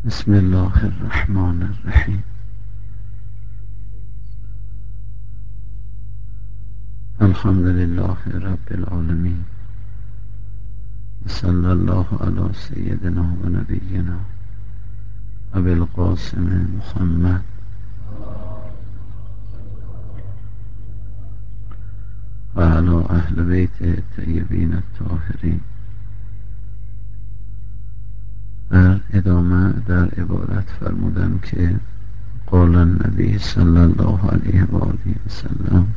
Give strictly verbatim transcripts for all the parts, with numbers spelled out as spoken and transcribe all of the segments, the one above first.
بسم الله الرحمن الرحیم. الحمد لله رب العالمین و صلی الله علی سیدنا و نبینا ابی القاسم محمد و علی اهل بیت الطیبین الطاهرین. در ادامه در عبارت فرمودن که قال النبی صلی الله علیه و آله و سلم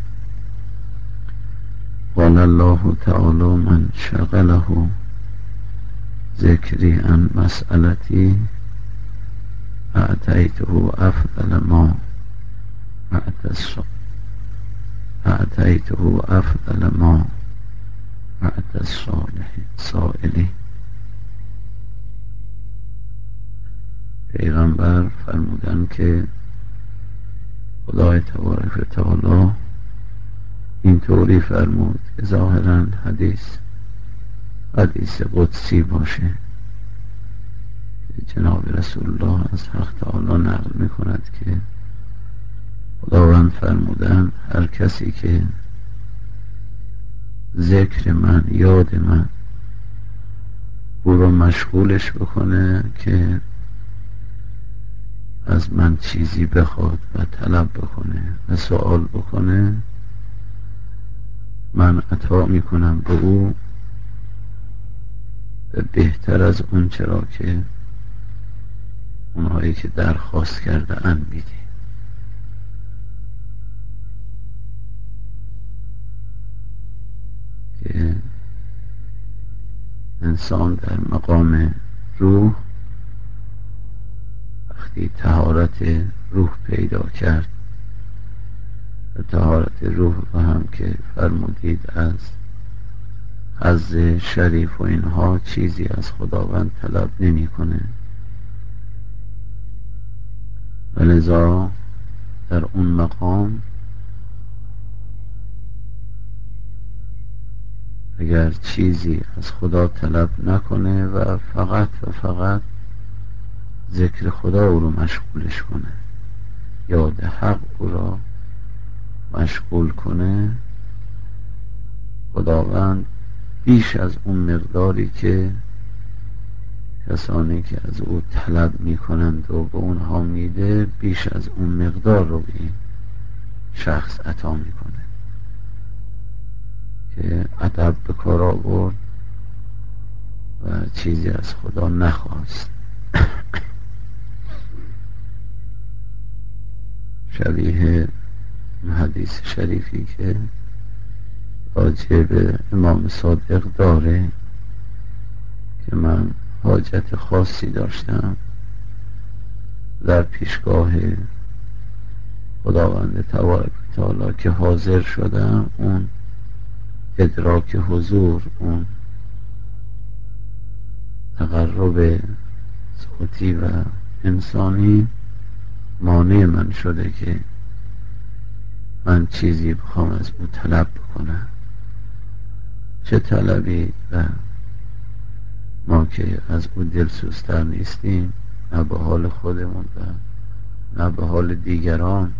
قال الله تعالی من شغله ذکری عن مسئلتی اعطیته افضل ما اعطیته افضل ما اعطی السائلی. پیغمبر فرمودن که خدای تبارک و تعالی این طوری فرمود که ظاهرا حدیث حدیث قدسی باشه، جناب رسول الله از حق تعالی نقل می کند که خداوند فرمودن هر کسی که ذکر من، یاد من او رو مشغولش بکنه که از من چیزی بخواد و طلب بکنه و سوال بکنه، من عطا میکنم به او بهتر از اون چرا که اونهایی که درخواست کرده ان میده. که انسان در مقام روح وقتی طهارت روح پیدا کرد و طهارت روح رو هم که فرمودید از حظ شریف و اینها چیزی از خداوند طلب نمی کنه، و لذا در اون مقام اگر چیزی از خدا طلب نکنه و فقط و فقط ذکر خدا او رو مشغولش کنه، یاد حق او را مشغول کنه، خداوند بیش از اون مقداری که کسانی که از او طلب میکنند و به اونها میده، بیش از اون مقدار رو به این شخص عطا میکنه که ادب به کار آورد و چیزی از خدا نخواست. شبیه حدیث شریفی که راجع به امام صادق داره که من حاجت خاصی داشتم در پیشگاه خداوند تبارک و تعالی که حاضر شدم، اون ادراک حضور، اون تقرب ذاتی و انسانی مانع من شده که من چیزی بخوام از او طلب بکنم. چه طلبی؟ و ما که از او دلسوزتر نیستیم، نه به حال خودمون و نه به حال دیگران،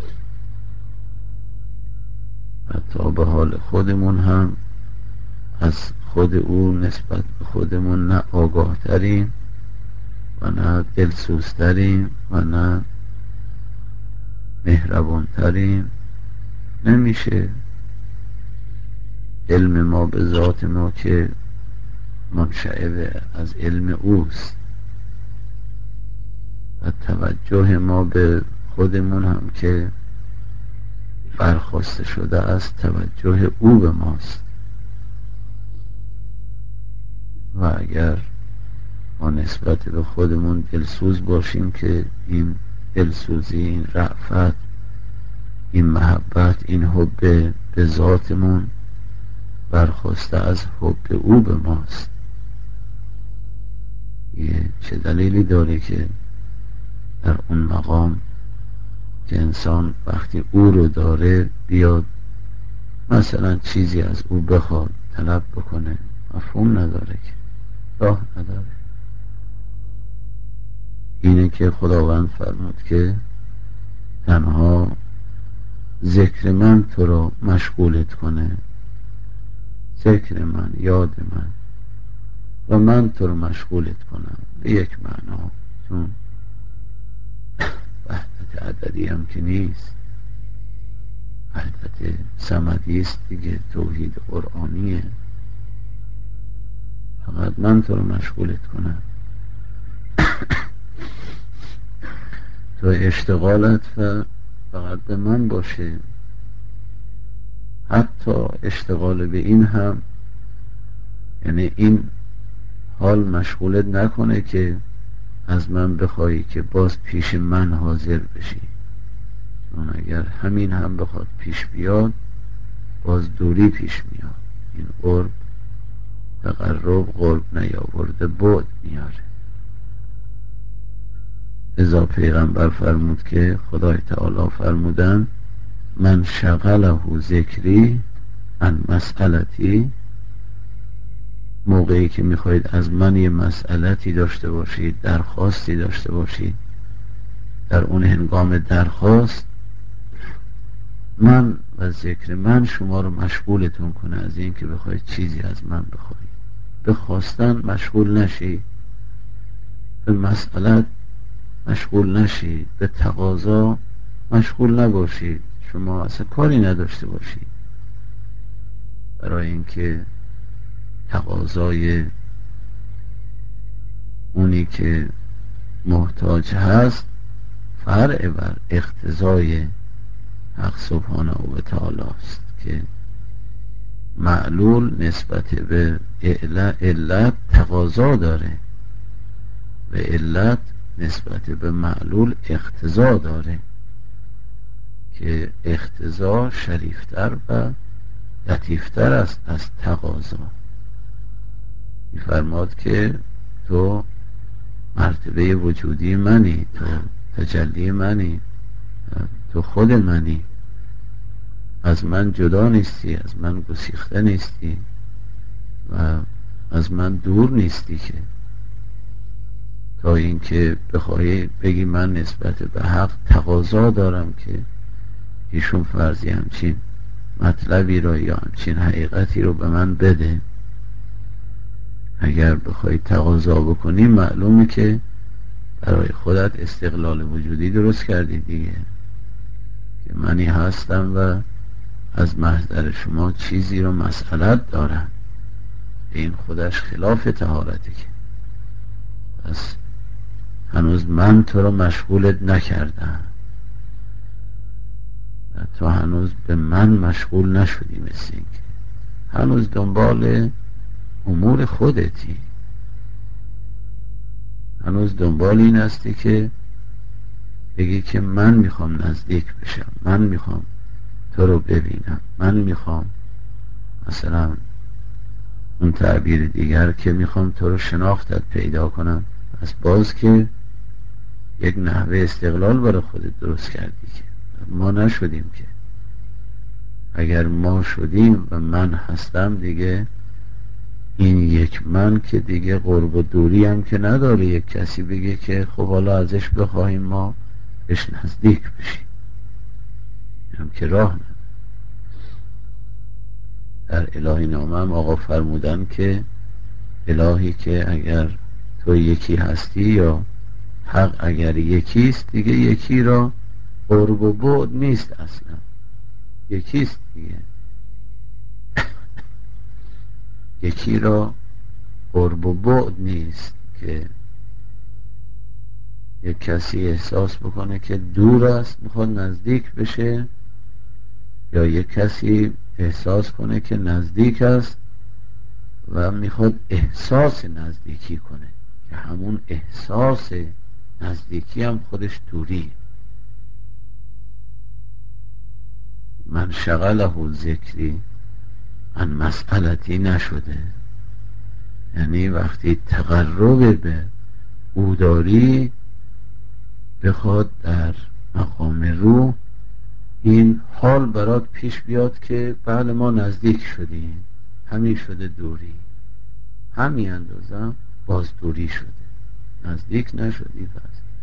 حتی به حال خودمون هم از خود او نسبت به خودمون نه آگاه تریم و نه دلسوزتریم و نه مهربان تریم. نمیشه علم ما به ذات ما که منشعب از علم اوست و توجه ما به خودمون هم که برخواسته شده از توجه او به ماست، و اگر ما نسبت به خودمون دلسوز باشیم که این دلسوزی، این رأفت، این محبت، این حب به ذاتمون برخواسته از حب او به ماست، یه چه دلیلی داره که در اون مقام که انسان وقتی او رو داره بیاد مثلا چیزی از او بخواد، طلب بکنه؟ مفهوم نداره، که راه نداره. اینه که خداوند فرمود که تنها ذکر من تو رو مشغولت کنه، ذکر من، یاد من، و من تو رو مشغولت کنم. به یک معنا، چون وحدت عددی هم که نیست، وحدت صمدی است دیگه، توحید قرآنیه. فقط من تو رو مشغولت کنم، تو اشتغالت و فقط به من باشه. حتی اشتغال به این هم، یعنی این حال مشغولت نکنه که از من بخوایی که باز پیش من حاضر بشی، چون اگر همین هم بخواد پیش بیاد باز دوری پیش میاد. این قرب تقرب قرب نیاورده بعد میاره. ازا پیغمبر فرمود که خدای تعالی فرمودن من شغله ذکری عن مسئلتی، موقعی که میخواید از من یه مسئلتی داشته باشید، درخواستی داشته باشید، در اون هنگام درخواست من و ذکر من شما رو مشغولتون کنه از این که بخواید چیزی از من بخواید. به خواستن مشغول نشید، به مسئلت مشغول نشید، به تقاضا مشغول نباشید. شما اصلا کاری نداشته باشید برای اینکه تقاضای اونی که محتاج هست فرع بر اقتضای حق سبحانه و تعالی است که معلول نسبت به علت تقاضا داره و علت نسبت به معلول اقتضا داره که اقتضا شریفتر و لطیفتر است از تقاضا. می‌فرماد که تو مرتبه وجودی منی، تو تجلی منی، تو خود منی، از من جدا نیستی، از من گسیخته نیستی و از من دور نیستی که تا اینکه بخوای بگی من نسبت به حق تقاضا دارم که ایشون فرضی همچین مطلبی رو یا همچین حقیقتی رو به من بده. اگر بخوای تقاضا بکنی معلومه که برای خودت استقلال وجودی درست کردی دیگه، که منی هستم و از محضر شما چیزی رو مسئلت دارم. این خودش خلاف طهارته که پس هنوز من تو رو مشغولت نکردم، تو هنوز به من مشغول نشدی، مثل این که هنوز دنبال امور خودتی، هنوز دنبال این هستی که بگی که من میخوام نزدیک بشم، من میخوام تو رو ببینم، من میخوام مثلا اون تعبیر دیگر که میخوام تو رو شناختت پیدا کنم. پس باز که یک نحوه استقلال برای خودت درست کردی که ما نشدیم که. اگر ما شدیم و من هستم دیگه، این یک من که دیگه قرب و دوری هم که نداره یک کسی بگه که خب حالا ازش بخواهیم ما بهش نزدیک بشیم، هم که راه نداره. در الهی نامه هم آقا فرمودن که الهی که اگر تو یکی هستی یا حق اگر یکیست دیگه یکی را قرب و بعد نیست، اصلا یکیست دیگه. یکی را قرب و بعد نیست که یک کسی احساس بکنه که دور است میخواد نزدیک بشه، یا یک کسی احساس کنه که نزدیک است و میخواد احساس نزدیکی کنه که همون احساس نزدیکی هم خودش دوری. من شغله ذکری عن مسئلتی نشده، یعنی وقتی تقرب به او داری بخواد در مقام روح این حال برات پیش بیاد که بله ما نزدیک شدیم، همین شده دوری، همین اندازه باز دوری شده، نزدیک نشدی. پس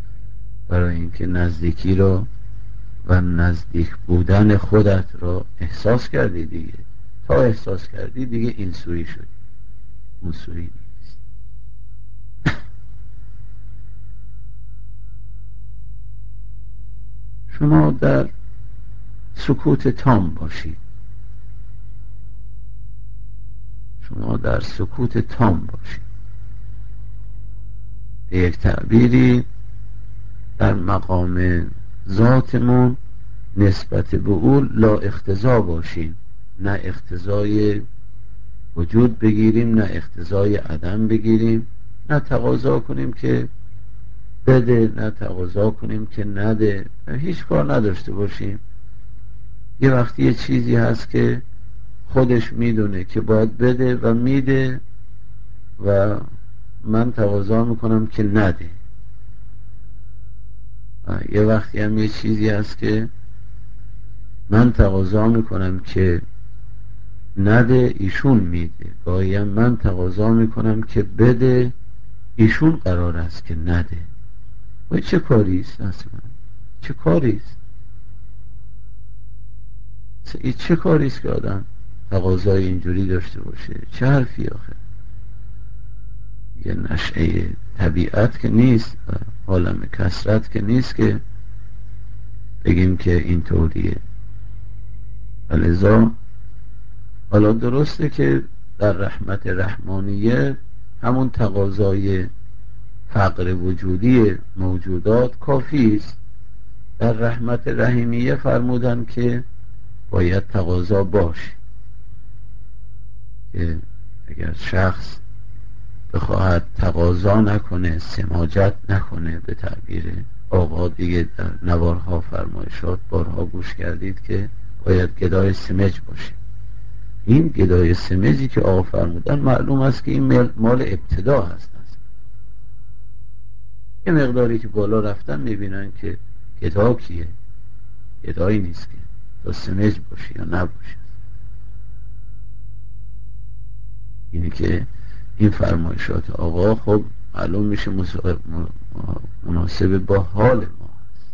برای اینکه نزدیکی رو و نزدیک بودن خودت رو احساس کردی دیگه. تا احساس کردی دیگه این سویی شدی، اون سویی نیست. شما در سکوت تام باشید، شما در سکوت تام باشید. به یک تعبیری در مقام ذاتمون نسبت به او لا اقتضا باشیم، نه اقتضای وجود بگیریم نه اقتضای عدم بگیریم، نه تقاضا کنیم که بده نه تقاضا کنیم که نده، هیچ کار نداشته باشیم. یه وقتی یه چیزی هست که خودش میدونه که باید بده و میده و من تقاضا میکنم که نده. یه وقتی هم یه چیزی هست که من تقاضا میکنم که نده، ایشون میده. گاهی هم من تقاضا میکنم که بده، ایشون قرار است که نده. و چه کاریست اصلا؟ چه کاریست؟ این چه کاریست که آدم تقاضای اینجوری داشته باشه؟ چه حرفی آخه؟ یه نشعه طبیعت که نیست و عالم کسرت که نیست که بگیم که اینطوریه. ولذا حالا درسته که در رحمت رحمانیه همون تقاضای فقر وجودی موجودات کافی است. در رحمت رحیمیه فرمودن که باید تقاضا باشه، که اگر شخص بخواهد تقاضا نکنه، سماجت نکنه، به تعبیر آقا دیگه در نوارها فرمایشات بارها گوش کردید که باید گدای سمج باشه. این گدای سمجی که آقا فرمودن معلوم است که این مال ابتدا هست. یه مقداری که بالا رفتن میبینن که گدا کیه؟ گدایی نیست که تا سمج باشه یا نباشه. اینی که این فرمایشات آقا خب معلوم میشه مناسب با حال ما هست.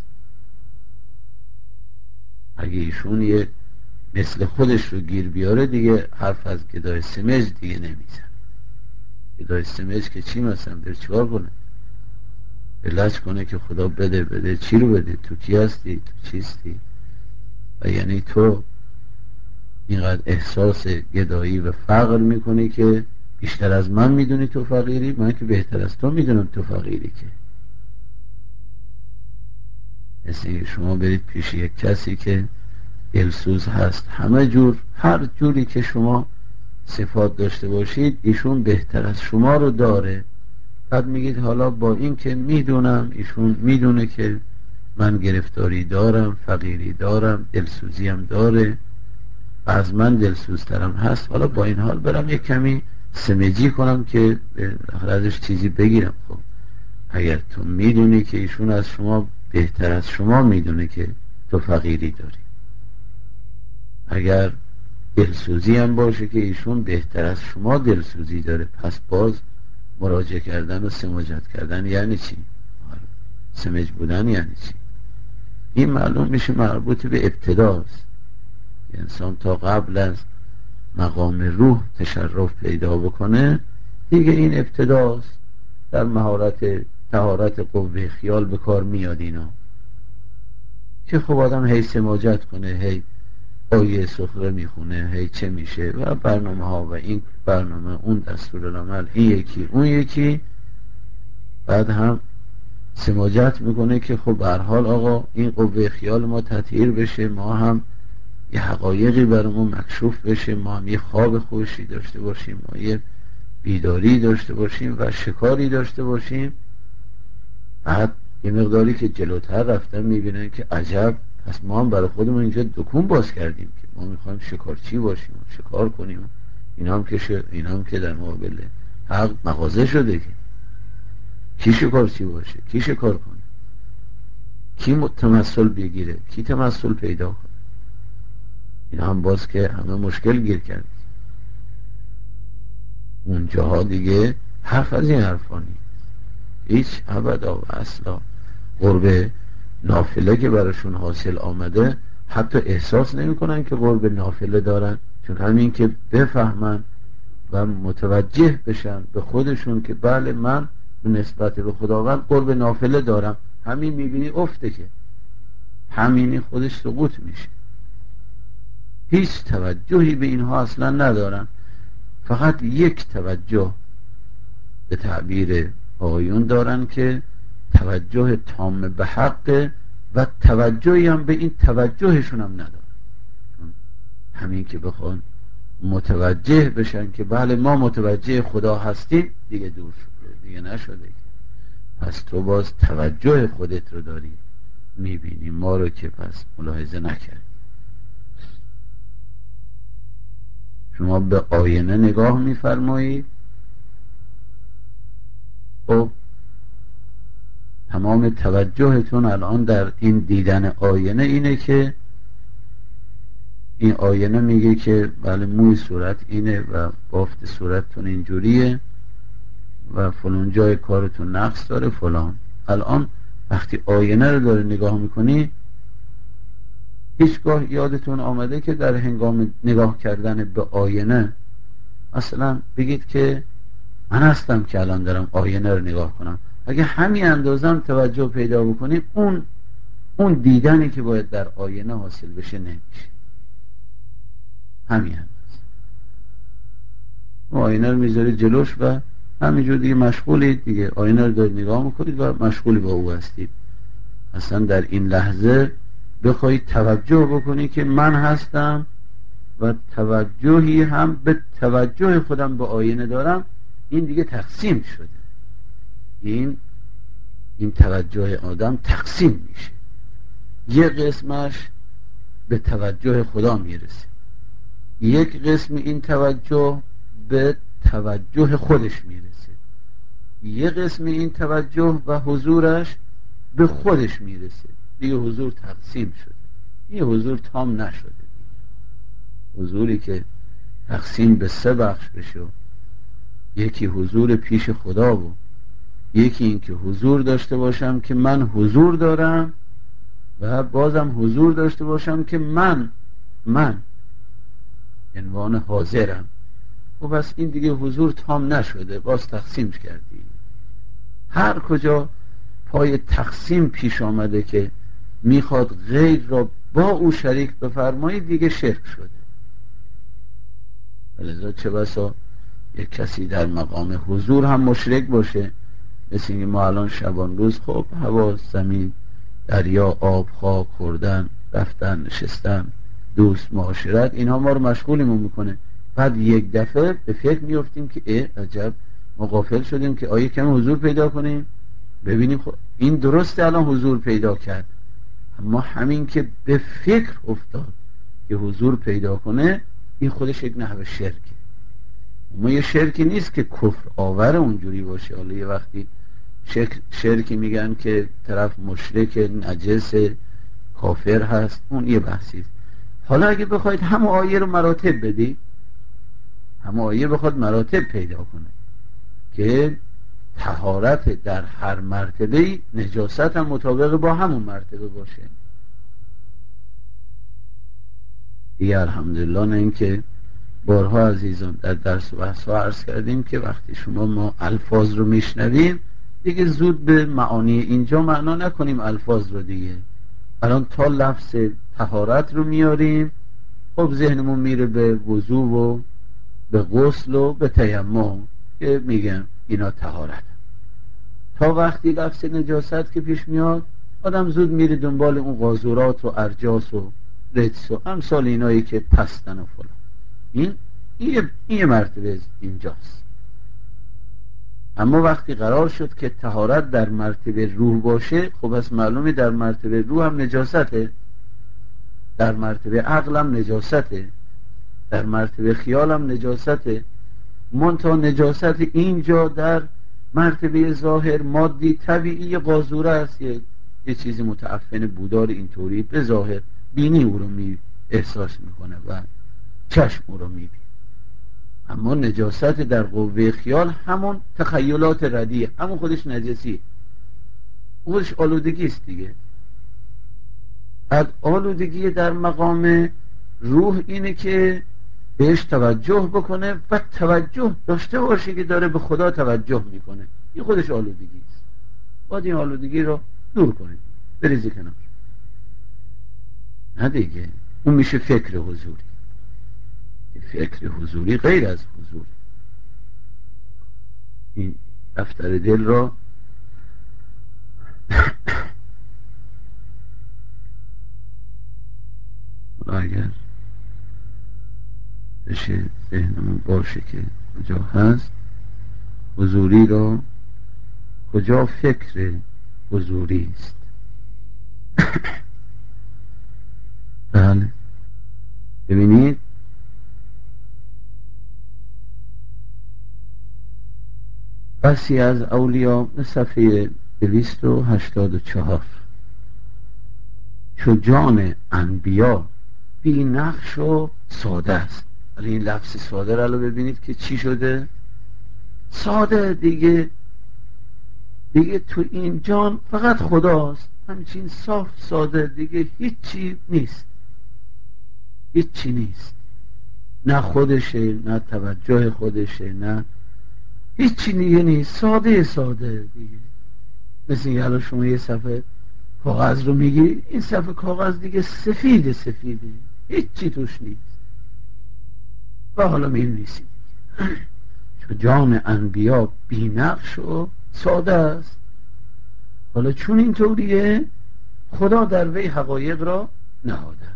اگه ایشون یه مثل خودش رو گیر بیاره دیگه حرف از گدای سمج دیگه نمیزن. گدای سمج که چی مثلا بر چیکار کنه؟ بلج کنه که خدا بده بده. چی رو بده؟ تو کی هستی؟ تو چیستی؟ و یعنی تو اینقدر احساس گدایی و فقر میکنی که بیشتر از من میدونی تو فقیری، من که بهتر از تو میدونم تو فقیری. که مثل شما برید پیش یک کسی که دلسوز هست، همه جور هر جوری که شما صفات داشته باشید ایشون بهتر از شما رو داره. بعد میگید حالا با این که میدونم ایشون میدونه که من گرفتاری دارم، فقیری دارم، دلسوزیم داره و از من دلسوزترم هست، حالا با این حال برم یک کمی سمجی کنم که ازش چیزی بگیرم. خب اگر تو میدونی که ایشون از شما بهتر از شما میدونه که تو فقیری داری، اگر دلسوزی هم باشه که ایشون بهتر از شما دلسوزی داره، پس باز مراجعه کردن و سماجت کردن یعنی چی؟ سمج بودن یعنی چی؟ این معلوم میشه مربوط به ابتداست. انسان تا قبل از مقام روح تشرف پیدا بکنه دیگه این ابتداست. در مهارت طهارت قوه خیال به کار میاد اینا که خب آدم هی سماجت کنه، هی آیه سخره میخونه، هی چه میشه و برنامه ها و این برنامه اون دستور العمل این یکی اون یکی. بعد هم سماجت میکنه که خب به هر حال آقا این قوه خیال ما تطهیر بشه، ما هم یه حقایقی برامون مکشوف بشه، ما هم یه خواب خوشی داشته باشیم، ما یه بیداری داشته باشیم و شکاری داشته باشیم. بعد یه مقداری که جلوتر رفتن میبینن که عجب، پس ما هم برای خودمون اینجا دکون باز کردیم که ما میخوایم شکارچی باشیم و شکار کنیم. این هم که, ش... این هم که در مقابل حق مغازه شده که کی شکارچی باشه، کی شکار کنه، کی تمثل بگیره، کی تمثل پیدا کنه. این هم باز که همه مشکل گیر کرد. اونجاها دیگه حرف از این حرفا نیست، هیچ ابدا و اصلا. قرب نافله که براشون حاصل آمده حتی احساس نمیکنن که قرب نافله دارن، چون همین که بفهمن و متوجه بشن به خودشون که بله من نسبت به خداوند قرب نافله دارم، همین میبینی افته که همینی خودش سقوط میشه. هیچ توجهی به اینها اصلا ندارن، فقط یک توجه به تعبیر آقایون دارن که توجه تام به حق و توجهی هم به این توجهشون هم ندارن، چون همین که بخوان متوجه بشن که بله ما متوجه خدا هستیم دیگه دور شده، دیگه نشده که. پس تو باز توجه خودت رو داری، میبینی ما رو که پس ملاحظه نکردی. شما به آینه نگاه میفرمایید، خب تمام توجهتون الان در این دیدن آینه اینه که این آینه میگه که بله موی صورت اینه و بافت صورتتون اینجوریه و فلان جای کارتون نقص داره فلان. الان وقتی آینه رو داره نگاه میکنی، هیچگاه یادتون آمده که در هنگام نگاه کردن به آینه مثلا بگید که من هستم که الان دارم آینه رو نگاه کنم؟ اگه همین اندازم توجه پیدا بکنی، اون اون دیدنی که باید در آینه حاصل بشه نمیشه. همین اندازه آینه رو میذاری جلوش و همینجور دیگه مشغولید دیگه، آینه رو دارید نگاه میکنید و مشغولی با او هستید. اصلا در این لحظه بخواید توجه بکنی که من هستم و توجهی هم به توجه خودم به آینه دارم، این دیگه تقسیم شده. این این توجه آدم تقسیم میشه، یک قسمش به توجه خدا میرسه، یک قسم این توجه به توجه خودش میرسه، یک قسم این توجه و حضورش به خودش میرسه. دیگه حضور تقسیم شده، دیگه حضور تام نشده. دیگه حضوری که تقسیم به سه بخش بشه، یکی حضور پیش خدا بود، یکی این که حضور داشته باشم که من حضور دارم و بازم حضور داشته باشم که من من عنوان حاضرم. و بس این دیگه حضور تام نشده، باز تقسیم کردی. هر کجا پای تقسیم پیش آمده که میخواد غیر را با او شریک بفرمایی، دیگه شرک شده. ولذا چه بسا یک کسی در مقام حضور هم مشرک باشه، مثل اینکه ما الان شبان روز خب هوا، زمین، دریا، آب، خاک، خوردن، رفتن، نشستن، دوست، معاشرت، اینها ما رو مشغولمون میکنه. بعد یک دفعه به فکر میفتیم که اه عجب ما غافل شدیم که آیه کم حضور پیدا کنیم، ببینیم خب این درسته الان حضور پیدا کرد، اما همین که به فکر افتاد که حضور پیدا کنه، این خودش یک نحوه شرکه. اما یه شرکی نیست که کفر آور اونجوری باشه. حالا یه وقتی شرک شرکی میگن که طرف مشرک نجس کافر هست، اون یه بحثیست. حالا اگه بخواید همه آیه رو مراتب بدی، همه آیه بخواد مراتب پیدا کنه که طهارت در هر مرتبه نجاست هم مطابق با همون مرتبه باشه، دیگه الحمدلله. نه اینکه بارها عزیزان در درس و بحث ها عرض کردیم که وقتی شما ما الفاظ رو میشنویم، دیگه زود به معانی اینجا معنا نکنیم الفاظ رو. دیگه الان تا لفظ طهارت رو میاریم، خب ذهنمون میره به وضو و به غسل و به تیمم که میگن اینا طهارت. تا وقتی لفظ نجاست که پیش میاد، آدم زود میره دنبال اون قاذورات و ارجاس و رجس و امثال اینایی که پستن و فلان. این این این مرتبه اینجاست. اما وقتی قرار شد که طهارت در مرتبه روح باشه، خب از معلومه در مرتبه روح هم نجاسته، در مرتبه عقل هم نجاسته، در مرتبه خیال هم نجاسته. منتها نجاست اینجا در مرتبه ظاهر مادی طبیعی قاذوره است، یه, یه چیزی متعفن بودار اینطوری به ظاهر بینی او رو می احساس میکنه و چشم او رو میبینه. اما نجاست در قوه خیال همون تخیلات ردیه، همون خودش نجسی. خودش آلودگی است دیگه. بعد آلودگی در مقام روح اینه که بهش توجه بکنه و توجه داشته باشه که داره به خدا توجه میکنه. این خودش آلودگی است. باید این آلودگی رو دور کنید، بریزی کنار. نه دیگه، اون میشه فکر حضوری. فکر حضوری غیر از حضور. این دفتر دل را اگر بشه ذهنمون باشه که کجا هست حضوری را، کجا فکر حضوری است. بله، ببینید بسی از اولیا به صفحه دویست و هشتاد و چهار، چو جان انبیا بی نقش و ساده است. ولی این لفظ ساده رو ببینید که چی شده. ساده دیگه، دیگه تو این جان فقط خداست، همچین صاف ساده دیگه هیچی نیست، هیچی نیست، نه خودشه نه توجه خودشه نه هیچی دیگه نیست، ساده ساده دیگه. مثل اینکه الان شما یه صفحه کاغذ رو میگی، این صفحه کاغذ دیگه سفیده سفیده، هیچی توش نیست و حالا می‌نویسید چو جان انبیا بی نقش و ساده است. حالا چون اینطوریه خدا در وی حقایق را نهاده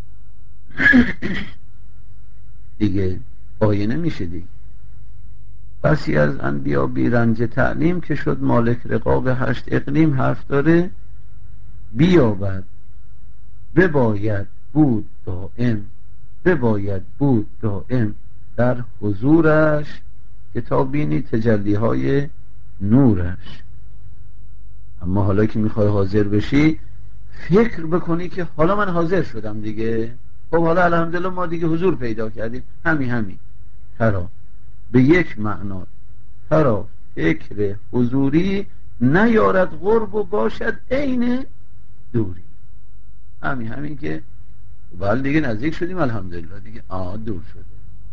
دیگه، آینه میشه دیگه. بسی از انبیا بی رنج تعلیم که شد مالک رقاب هشت اقلیم. حرف داره بیابد بباید بود دائم، بباید بود دائم در حضورش که تا بینی تجلی های نورش. اما حالا که میخوای حاضر بشی فکر بکنی که حالا من حاضر شدم دیگه، خب حالا الحمدلله ما دیگه حضور پیدا کردیم، همین همین ترا به یک معنا ترا فکر حضوری نیارد قرب و باشد عین دوری. همین همین که ولی دیگه نزدیک شدیم الحمدلله دیگه، آه دور شده.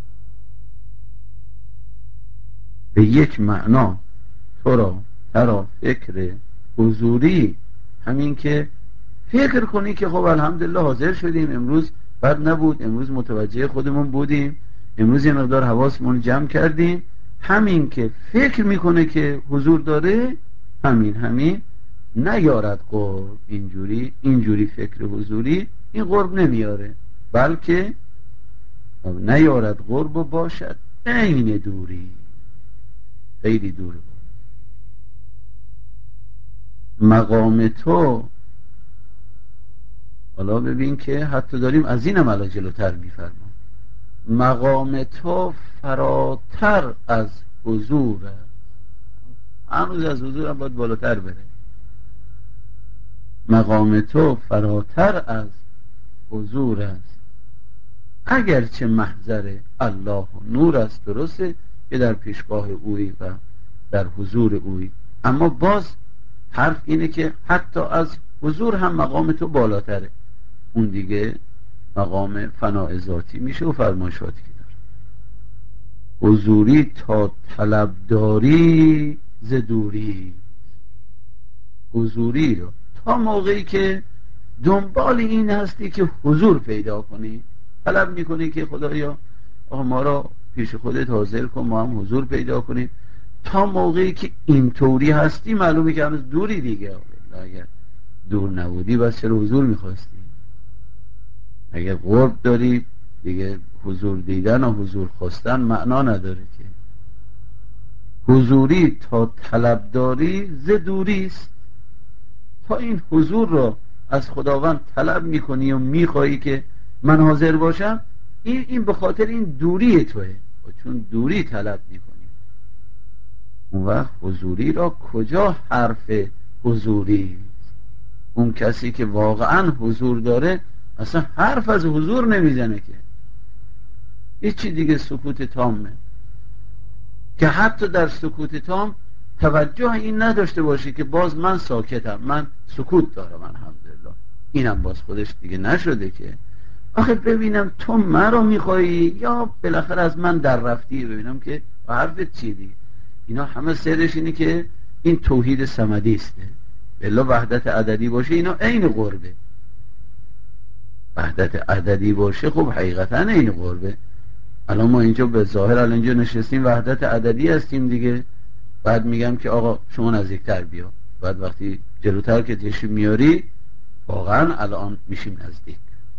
به یک معنا تو را ترا فکر حضوری، همین که فکر کنی که خب الحمدلله حاضر شدیم، امروز بد نبود، امروز متوجه خودمون بودیم، امروز یه مقدار حواسمون جمع کردیم. همین که فکر میکنه که حضور داره، همین همین نیارد قرب. اینجوری اینجوری فکر حضوری این قرب نمیاره، بلکه نیارد قرب و باشد عین دوری، خیلی دوره. مقام تو، حالا ببین که حتی داریم از اینم علا جلوتر میفرمام، مقام تو فراتر از حضور است. هنوز از حضور هم باید بالاتر بره. مقام تو فراتر از حضور است، اگرچه محضر الله و نور است. درسته که در پیشگاه اوی و در حضور اوی، اما باز حرف اینه که حتی از حضور هم مقام تو بالاتره. اون دیگه مقام فناء ذاتی میشه و فرمایشاتی که داره. حضوری تا طلبداری ز دوری، حضوری رو تا موقعی که دنبال این هستی که حضور پیدا کنی، طلب میکنی که خدایا آقا ما را پیش خودت حاضر کن ما هم حضور پیدا کنیم، تا موقعی که اینطوری هستی معلومه که هنوز دوری دیگه. اگر دور نبودی بس چرا حضور میخواستی؟ اگر قرب داری دیگه حضور دیدن و حضور خواستن معنا نداره که. حضوری تا طلبداری ز دوری است. تا این حضور رو از خداوند طلب میکنی و میخوایی که من حاضر باشم، این این به خاطر این دوری توه، چون دوری طلب میکنی. اون وقت حضوری را کجا حرف حضوری؟ اون کسی که واقعا حضور داره اصلا حرف از حضور نمیزنه که، هیچی دیگه، سکوت تامه که حتی در سکوت تام توجه این نداشته باشی که باز من ساکتم، من سکوت دارم الحمدلله، اینم باز خودش دیگه نشده که. آخه ببینم تو مرا میخوایی یا بالاخره از من در رفتی، ببینم که حرفت چیه دیگه. اینا همه سرش اینه که این توحید صمدی است. بلا وحدت عددی باشه اینا عین قربه، وحدت عددی باشه خب حقیقتا عین قربه. الان ما اینجا به ظاهر الان اینجا نشستیم وحدت عددی هستیم دیگه، بعد میگم که آقا شما نزدیکتر بیا، بعد وقتی جلوتر که تشریف میاری واقعا الان میشیم نزدیک.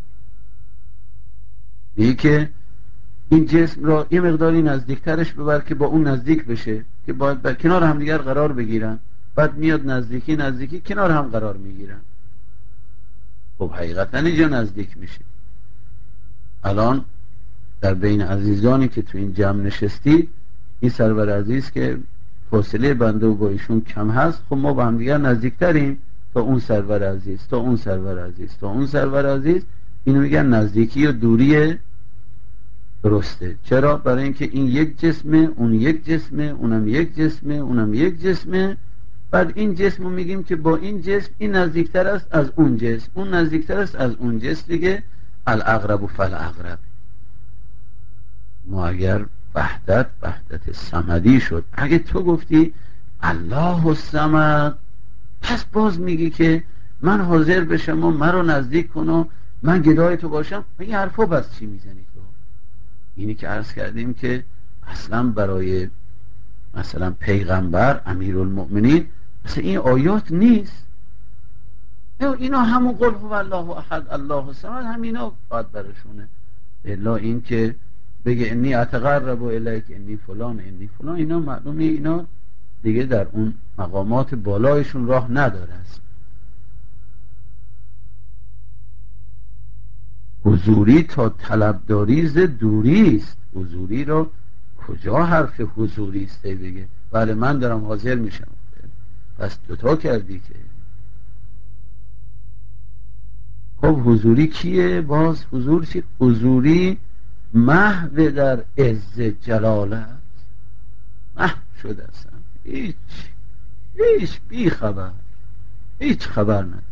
دیگه که این جسم را یه مقداری نزدیکترش ببر که با اون نزدیک بشه، که باید با کنار همدیگر قرار بگیرن، بعد میاد نزدیکی نزدیکی کنار هم قرار میگیرن. خب حقیقتا اینجا نزدیک میشه. الان در بین عزیزانی که تو این جمع نشستید، این سرور عزیز که فاصله بنده و با ایشون کم هست، خب ما با هم دیگر نزدیکتریم تا اون سرور عزیز، تا اون سرور عزیز، تا اون سرور عزیز. اینو میگن نزدیکی و دوری درسته. چرا؟ برای اینکه این یک جسمه، اون یک جسمه، اونم یک جسمه، اونم یک جسمه. بعد این جسم رو میگیم که با این جسم این نزدیکتر است از اون جسم، اون نزدیکتر است از اون جسم دیگه. الاقرب فالاقرب. ما اگر وحدت وحدت صمدی شد، اگه تو گفتی الله الصمد، پس باز میگی که من حاضر بشم و من رو نزدیک کن و من گدای تو باشم. این حرفا بس چی میزنی تو؟ اینی که عرض کردیم که اصلا برای مثلا پیغمبر امیرالمؤمنین مثلا این آیات نیست. اینا همون قل هو الله احد الله الصمد همینا باید برشونه. الا این که بگه انی اتقرب الیک انی فلان انی فلان، اینا معلومه اینا دیگه در اون مقامات بالایشون راه نداره است. حضوری تا طلبداری ز دوری است. حضوری رو کجا حرف حضوری است بگه بله من دارم حاضر میشم؟ پس دوتا کردی که. خب حضوری کیه؟ باز حضور چی؟ حضوری محو در عز جلال است. محو شده اصلا، هیچ هیچ بی خبر، هیچ خبر نداره.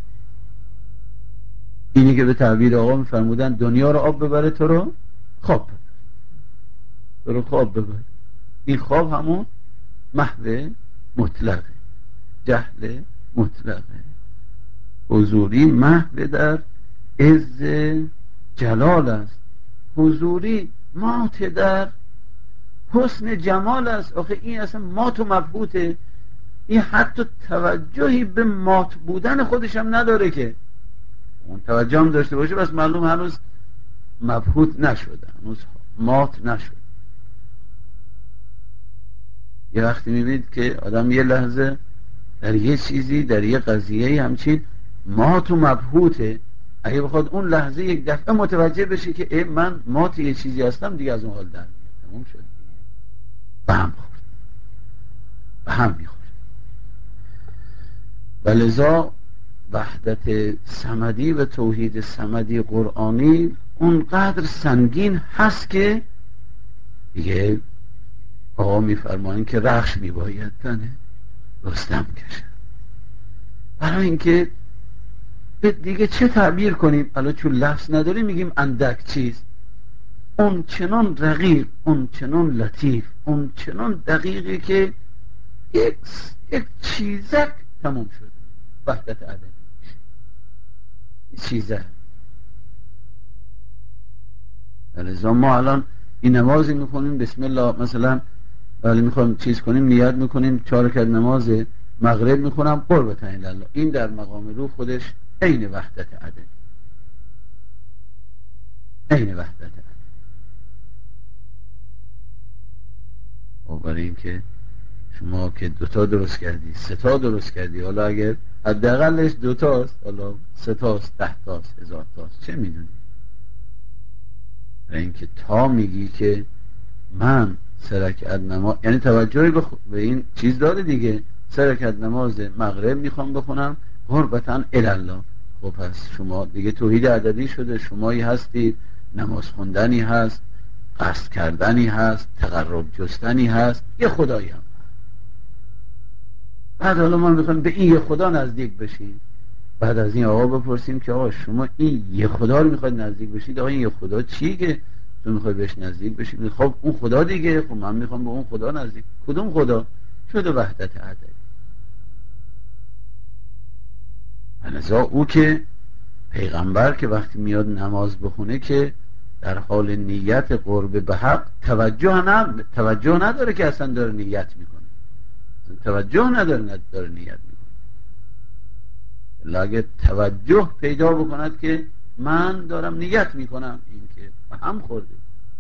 اینی که به تعبیر آقا میفرمودن دنیا رو آب ببره تو رو خواب ببره، تو رو خواب ببره. این خواب همون محو مطلقه، جهل مطلقه. حضوری محو در عز جلال است. حضوری مات در حسن جمال است. آخه این اصلا مات و مبهوته. این حتی توجهی به مات بودن خودش هم نداره، که اون توجه هم داشته باشه بس معلوم هنوز مبهوت نشده، هنوز مات نشده. یه وقتی میبینید که آدم یه لحظه در یه چیزی، در یه قضیه همچین مات و مبهوته، اگه بخواد اون لحظه یک دفعه متوجه بشه که ای من مات یه چیزی هستم، دیگه از اون حال در میاد، تموم شد دیگه. به هم خورد، به هم میخورد. و لذا وحدت صمدی و توحید صمدی قرآنی اونقدر سنگین هست که دیگه آقا میفرمایند که رخش میباید تنه رستم کشه. برای اینکه دیگه چه تعبیر کنیم؟ الان چون لفظ نداریم میگیم اندک چیز. اون چنان رقیق، اون چنان لطیف، اون چنان دقیقی که یک یک چیزک تموم شده. وحدت عددی چیزه. لذا ما الان این نمازی میخونیم بسم الله مثلا، ولی میخوایم چیز کنیم نیت میکنیم چهار رکعت نماز مغرب میخونم قربت الله، این در مقام روح خودش عین وحدت عددی، عین وحدت عددی. و برای اینکه شما که دوتا درست کردی، سه تا درست کردی، حالا اگر حداقلش دوتاست، حالا سه تاست، ده تاست، هزار تاست، چه میدونی؟ برای اینکه تا میگی که من سه رکعت نماز، یعنی توجهی به, خ... به این چیز داره دیگه، سه رکعت نماز مغرب میخوام بخونم قربتن الله. خب پس شما دیگه توحید عددی شده، شمایی هستید، نماز خوندنی هست، قصد کردنی هست، تقرب جستنی هست، یه خدایی هم هست. بعد حالا ما میخوایم به این یه خدا نزدیک بشیم. بعد از این آقا بپرسیم که آقا شما این یه خدا رو میخواید نزدیک بشید، آقا این یه خدا چیه که تو میخوای بهش نزدیک بشید؟ خب اون خدا دیگه. خب من میخوام به اون خدا نزدیک. کدوم خدا؟ شده وحدت عددی. لذا او که پیغمبر که وقتی میاد نماز بخونه که در حال نیت قرب به حق توجه نه توجه نداره که اصلا داره نیت میکنه، توجه نداره داره نیت میکنه. اگه توجه پیدا بکند که من دارم نیت میکنم، این که به هم خورده.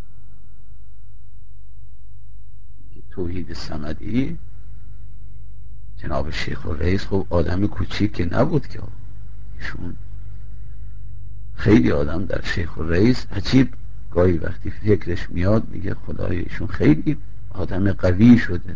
توحید صمدی جناب شیخ الرئیس خب آدم کوچیک که نبود که، ایشون خیلی آدم در شیخ الرئیس عجیب گاهی وقتی فکرش میاد میگه خدای ایشون خیلی آدم قوی شده.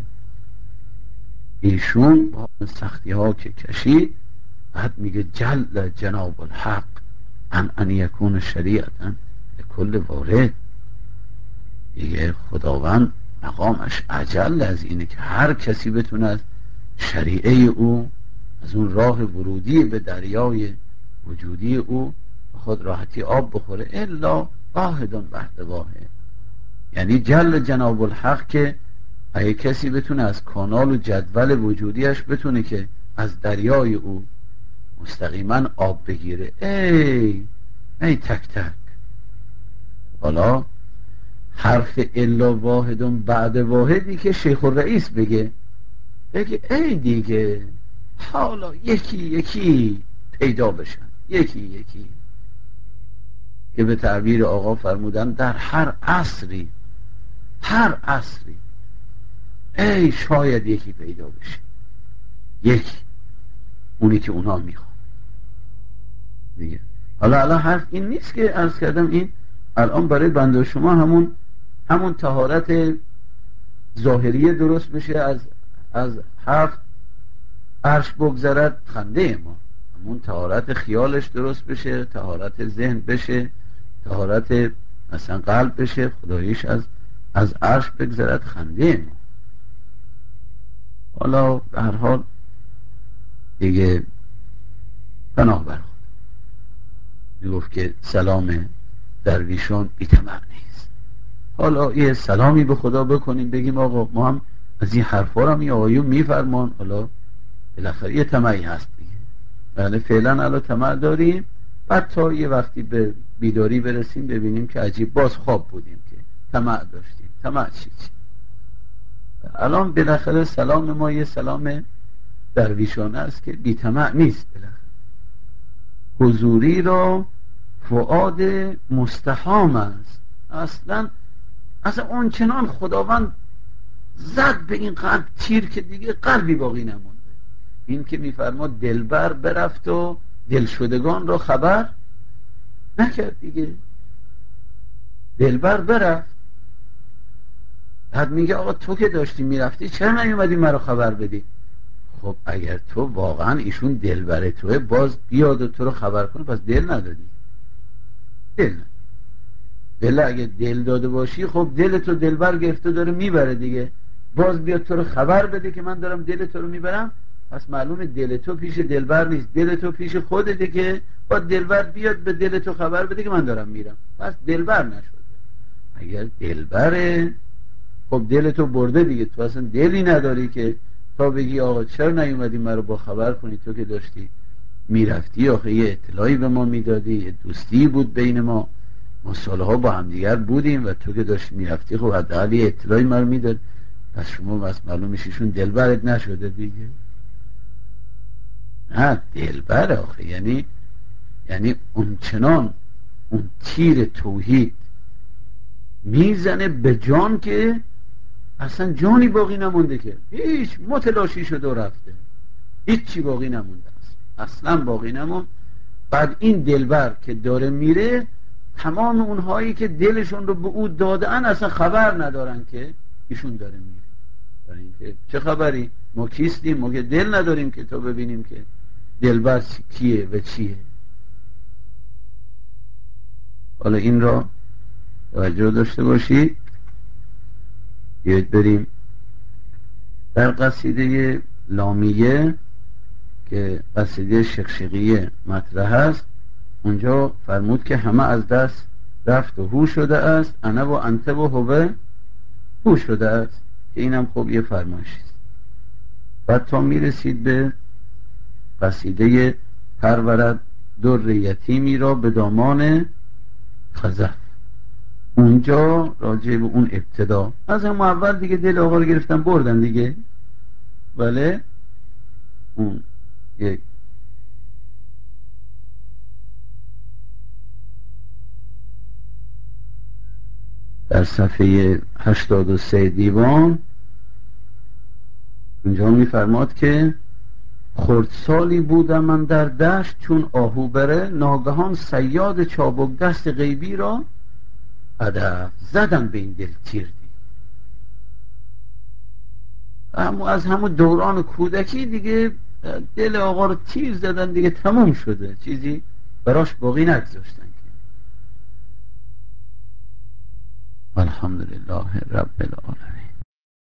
ایشون با سختی ها که کشید بعد میگه جل جناب الحق ان ان یکون شریعتا لکل وارد. دیگه خداوند مقامش عجل از اینه که هر کسی بتونه از شریعه او، از اون راه ورودی به دریای وجودی او به خود راحتی آب بخوره. الا واحدون وحده واحد، یعنی جل جناب الحق که اگه کسی بتونه از کانال و جدول وجودیش بتونه که از دریای او مستقیما آب بگیره، ای ای تک تک. حالا حرف الا واحدون بعد واحدی که شیخ الرئیس بگه بگه ای دیگه حالا یکی یکی پیدا بشن، یکی یکی، که به تعبیر آقا فرمودن در هر عصری، هر عصری ای شاید یکی پیدا بشه، یکی، اونی که اونا میخوان دیگه. حالا الان حرف این نیست که عرض کردم این الان برای بنده شما همون همون طهارت ظاهریه درست بشه، از از هفت عرش بگذرد خنده ما، همون طهارت خیالش درست بشه، طهارت ذهن بشه، طهارت مثلا قلب بشه، خداییش از از عرش بگذرد خنده ما. حالا به هر حال دیگه پناه بر خود میگفت که سلام درویشان بی طمع نیست. حالا یه سلامی به خدا بکنیم بگیم آقا ما هم از این حرفا هم یه آیون میفرمان، حالا بالاخره یه طمعی هست دیگه. بله فعلا الان طمع داریم، بعد تا یه وقتی به بیداری برسیم ببینیم که عجیب باز خواب بودیم که طمع داشتیم. طمع چی چی الان بالاخره سلام ما یه سلام درویشانه است که بی طمع نیست. بالاخره حضوری را فؤاد مستحام است. اصلا اصلا اون چنان خداوند زد به این قلب تیر که دیگه قلبی باقی نمونده. این که میفرما دلبر برفت و دلشدگان را خبر نکرد دیگه. دلبر برفت، بعد میگه آقا تو که داشتی میرفتی چرا نیومدی مرا خبر بدی؟ خب اگر تو واقعا ایشون دلبر توه باز بیاد و تو رو خبر کنه، پس دل ندادی. دل ندادی. دل اگه دل داده باشی خب دل تو دلبر گرفته داره میبره دیگه، باز بیاد تو رو خبر بده که من دارم دل تو رو میبرم، پس معلومه دل تو پیش دلبر نیست، دل تو پیش خودته که با دلبر بیاد به دل تو خبر بده که من دارم میرم، پس دلبر نشده. اگر دلبره خب دل تو برده دیگه، تو اصلا دلی نداری که تا بگی آقا چرا نیومدی مرا با خبر کنی، تو که داشتی میرفتی آخه یه اطلاعی به ما میدادی، یه دوستی بود بین ما، ما سالها با همدیگر بودیم و تو که داشتی میرفتی خب حداقل یه اطلاعی ما رو میداد. پس شما بس معلوم میشیشون دلبرت نشده دیگه. نه دلبر آخه یعنی یعنی اون چنان اون تیر توحید میزنه به جان که اصلا جانی باقی نمونده، که هیچ متلاشی شده و رفته، هیچی باقی نمونده است، اصلا باقی نموند. بعد این دلبر که داره میره تمام اونهایی که دلشون رو به او دادن اصلا خبر ندارن که ایشون داره میره. برای اینکه چه خبری، ما کیستیم، ما که دل نداریم که تا ببینیم که دلبر کیه و چیه. حالا این را توجه داشته باشید. بیایید بریم در قصیده لامیه که قصیده شقشقیه مطرح است، اونجا فرمود که همه از دست رفت و هو شده است، انا و انت و هوه هو شده است، که اینم خب یه فرمایشی است. بعد تا میرسید به قصیده پرورد در یتیمی را به دامان خزف، اونجا راجع به اون ابتدا از هم اول دیگه دل آقا رو گرفتن بردن دیگه. بله، اون یک در صفحه هشتاد و سه دیوان اونجا میفرماد که خردسالی بودم من در دشت چون آهو بره، ناگهان صیاد چابک دست غیبی را هدف زدم به این دل تیر دی. اما از همون دوران کودکی دیگه دل آقا رو تیر زدن دیگه، تموم شده، چیزی براش باقی نگذاشتن که. الحمدلله رب العالمین.